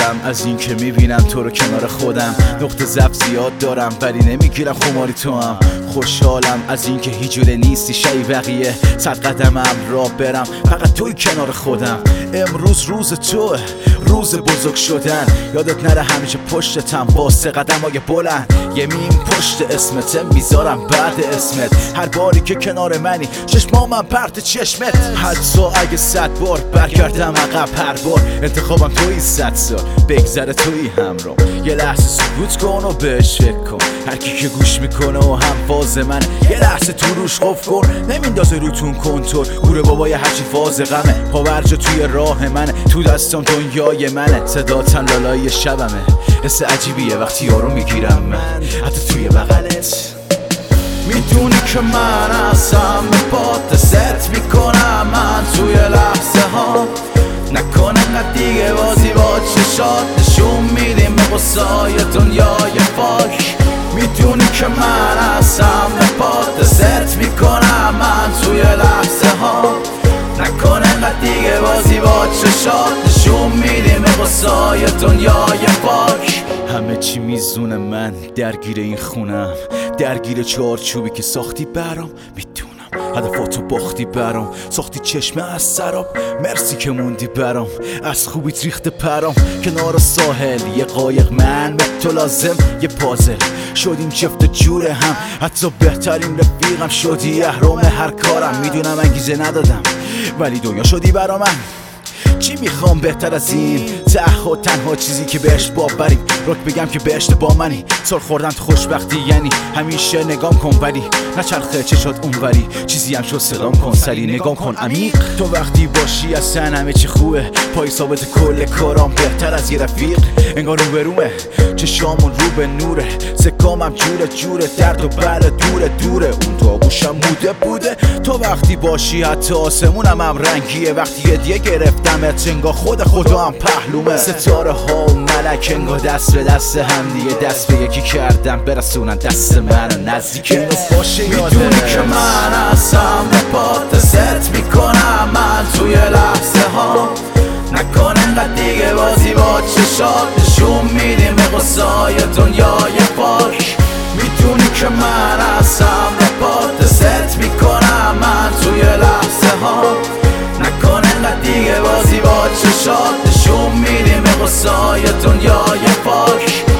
خوشحالم از این که میبینم تو رو کنار خودم. نقطه ضعف زیاد دارم ولی نمیگیرم خماری تو هم. خوشحالم از این که هیچ جوره نیستی شای بقیه، 100 قدمم راه برم فقط توی کنار خودم. امروز روز توه، روز بزرگ شدن. یادت نره همیشه پشتتم با 3 قدمای بلند. یه میم پشت اسمته میذارم بعد اسمت. هر باری که کنار منی چشمامم پرت چشمت. حتی اگه 100 بار برگردم عقب، هر بار انتخابم توی 100 سال بگذره توی همرام. یه لحظه سکوت کن و بهش فکر کن. هر کی که گوش میکنه و هم فاز من، یه لحظه تو روش قفل کن. نمیندازه روتون کنترل گوره بابای هرچی فاز غمه. پاورجا توی راه منه، تو دستم دنیای منه. صداتن لالای شبمه، حس عجیبیه وقتی یارو میگیرم من حتی توی بغلت. میدونی که من هستم به پات ست میکنم من توی لحظه ها. نکنه قد دیگه بازی با چشات نشون میدیم به قصای دنیای پاک. میدونی که من هستم به پات ست میکنم من توی لحظه ها. نکنه قد دیگه بازی با چشات نشون میدیم به قصای دنیای پاک. همه چی میزونه من درگیر این خونم، درگیر چارچوبی که ساختی برام. میدونم هدفاتو باختی برام، ساختی چشمه از سراب. مرسی که موندی برام، از خوبیت ریخته پرام. کنار ساحل یه قایق من به تو لازم، یه پازل شدیم جفت جور هم. حتی بهترین رفیقم شدی، اهرام هر کارم. میدونم انگیزه ندادم ولی دنیا شدی برا من. چی میخوام بهتر از این؟ تعهد تنها چیزی که بهش باوریم. رک بگم که بهشت با منی، سر خوردن تو خوشبختی یعنی همیشه نگام کن ولی نچرخه چشات اونوری. چیزی هم شد صدام کن سری نگام کن عمیق. تو وقتی باشی اصلا همه چی خوبه، پای ثابت کل کارام بهتر از یه رفیق. انگار رو برومه چشامون رو به نوره، سکامم جوره جوره، درد و بله دوره دوره. اون تو آغوشم بوده. تو وقتی باشی حتی آسمونم هم رنگیه. وقتی هدیه گرفتم انگار خدا هم پهلومه. ستاره ها و ملک انگار دست به دست هم دیگه، دست به یکی کردم برسونن دست من نزدیک. اینو باشه یاده میدونی که من هستم به پات ست میکنم من توی لحظه ها. نکنه قد دیگه بازی با چشات نشون میدیم به قصای دنیای پاک. میدونی که من هستم به پات ست میکنم من توی لحظه ها. نکنه قد دیگه بازی با چشات نشون میدیم به قصای دنیای پاک.